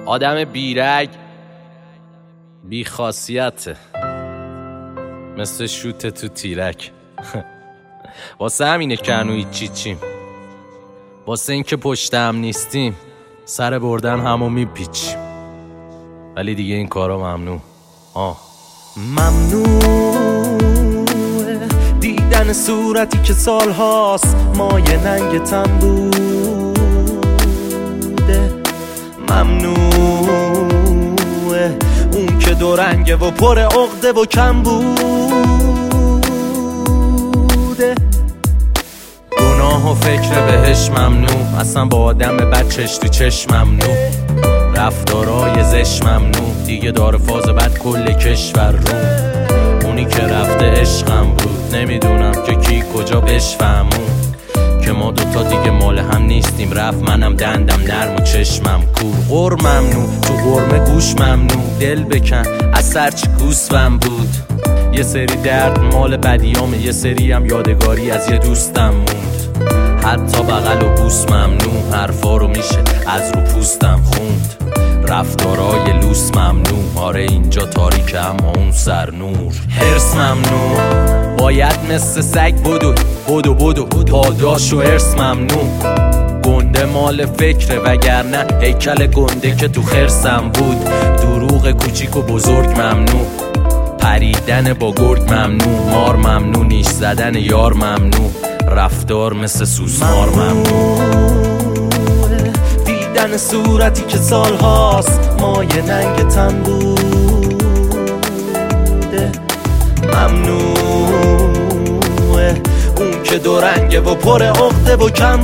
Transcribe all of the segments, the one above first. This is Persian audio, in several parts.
آدم بیرگ بی خاصیته، مثل شوت تو تیرک. واسه همینه که هنوز چیچیم، واسه این که پشتم نیستیم، سر بردن همو میپیچیم. ولی دیگه این کارا ممنوع. ممنوعه دیدن صورتی که سالهاست مایه ننگتم بوده. ممنوعه اون که دو رنگه و پر عقده و کم بوده. گناه و فکر بهش ممنوع، اصلا با آدم بد چش تو چشم ممنوع. رفتارای زش ممنوع، دیگه داره فاز بد کل کشور رو. اونی که رفته عشقم بود، نمیدونم که کی کجا بشفهمون که ما دوتا دیگه مال هم نیستیم. رفت منم دندم نرم و چشمم کور. غر ممنوع، تو غرمه گوش ممنوع. دل بکن از سرچی گوسفم بود. یه سری درد مال بدیامه، یه سری هم یادگاری از یه دوستم موند. حتی بغل و بوس ممنوع، حرفا رو میشه از رو پوستم خوند. رفتارای لوس ممنوع، آره اینجا تاریکه اما اون سر نور. حرص ممنوع، باید مثل سگ بدو پاداش و حرص ممنوع. گنده مال فکره وگرنه هیکل گنده که تو خرسم بود. دروغ کوچیک و بزرگ ممنوع، پریدن با گرگ ممنوع. مار ممنوع، نیش زدن یار ممنوع. رفتار مثل سوسمار ممنوع. دیدن صورتی که سالهاست مایه ننگتم بوده. ممنوعه اون که دو رنگه و پر عقده و کم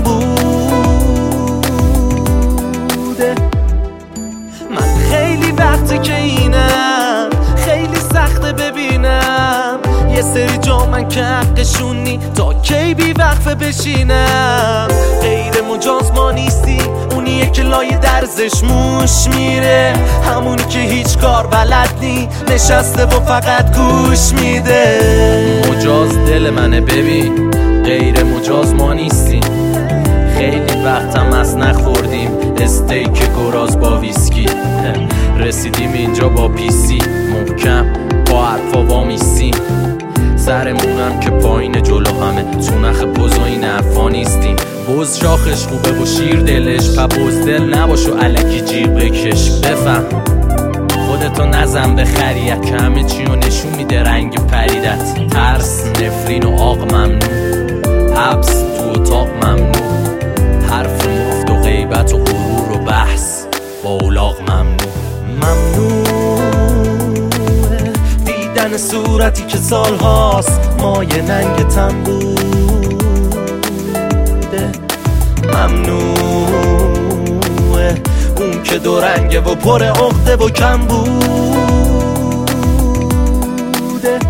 بوده. من خیلی وقته که اینم، خیلی سخته ببینم یه سری جا من که حقشونی تا کی بی وقفه بشینم. غیر مجاز ما نیستی، اونیه که لای درزش موش میره، همونی که هیچ کار بلد نی، نشسته و فقط گوش میده. مجاز دل منه ببین، غیر مجاز ما نیستیم. خیلی وقتم از نخوردیم استیک گراز با ویسکی. رسیدیم اینجا با پیسی محکم، با حرفا وامیستیم. سرمونم که پایین جلو همه، تو نخ بز و این حرفا نیستیم. بز شاخش خوبه و شیر دلش، پا بزدل نباش و علکی جیغ بکش. بفهم خودتو نزن به خریت که همه چی رو نشون میده رنگ پریدت. ترس، نفرین و آق ممنوع، حبس تو اتاق ممنوع. حرف مفت و غیبت و غرور و بحث با اولاغ ممنوع. ممنوعه دیدن صورتی که سالهاست مایه ننگتم بوده. ممنوعه اون که دو رنگه و پر عقده و کم بوده.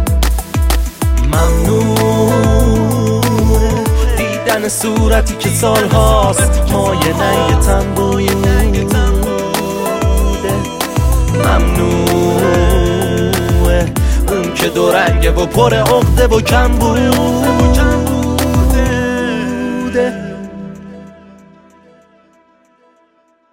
ممنوعه دیدن صورتی که سالهاست مایه ننگتم بوده. ممنوعه اون که دو رنگه و پر عقده و کم بوده.